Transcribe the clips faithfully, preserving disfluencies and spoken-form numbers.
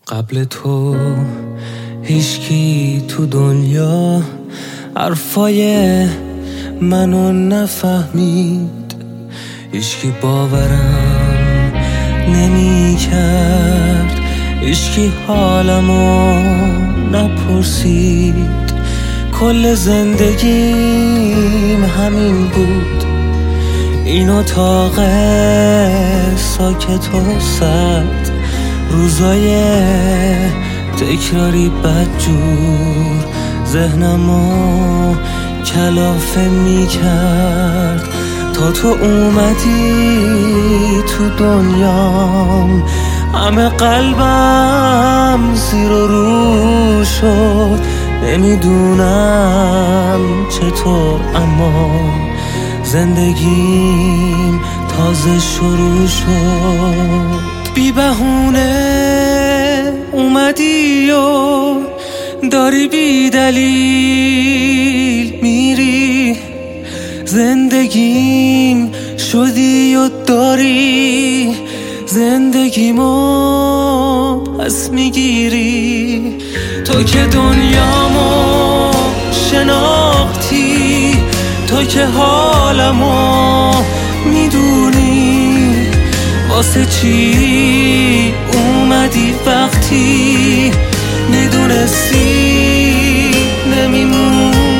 قبل تو هیچکی تو دنیا حرفای منو نفهمید، هیچکی باورم نمی کرد، هیچکی حالمو نپرسید. کل زندگیم همین بود، این اتاق ساکت و سرد، روزای تکراری بدجور ذهنمو کلافه می کرد. تا تو اومدی تو دنیام همه قلبم زیر و رو شد. نمیدونم چطور اما زندگیم تازه شروع شد. بی بهونه اومدی و داری بی دلیل میری، زندگیم شدی و داری زندگیمو پس میگیری. تو که دنیامو شناختی، تو که حالمو میدونی، واسه چی اومدی وقتی میدونستی نمیمونی؟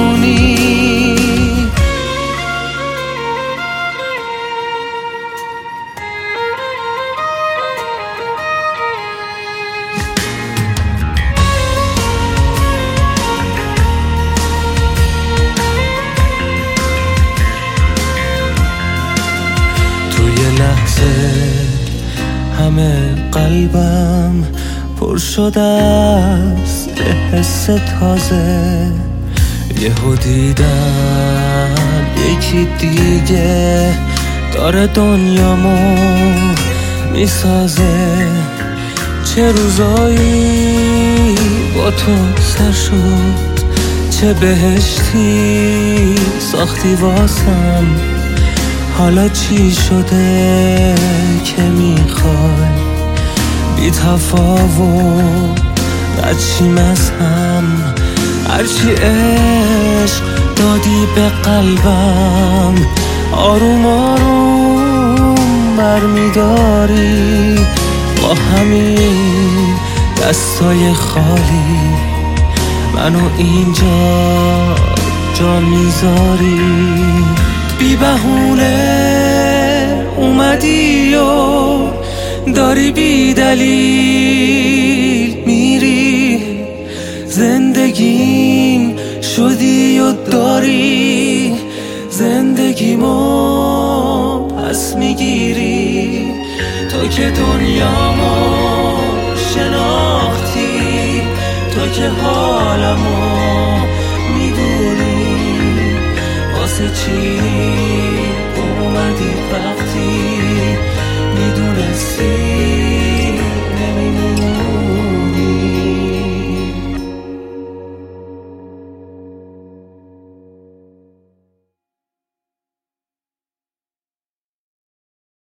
همه قلبم پر شده است به حس تازه، یهو دیدم یکی دیگه داره دنیامو میسازه. چه روزایی با تو سر شد، چه بهشتی ساختی واسم. حالا چی شده که میخوای بی تفاوت ردشیم از هم؟ هرچی عشق دادی به قلبم آروم آروم برمیداری، با همین دستای خالی منو اینجا جا میذاری. بی بهونه اومدی و داری بی دلیل میری، زندگیم شدی و داری زندگیمو پس میگیری. تو که دنیامو شناختی، تو که حالمو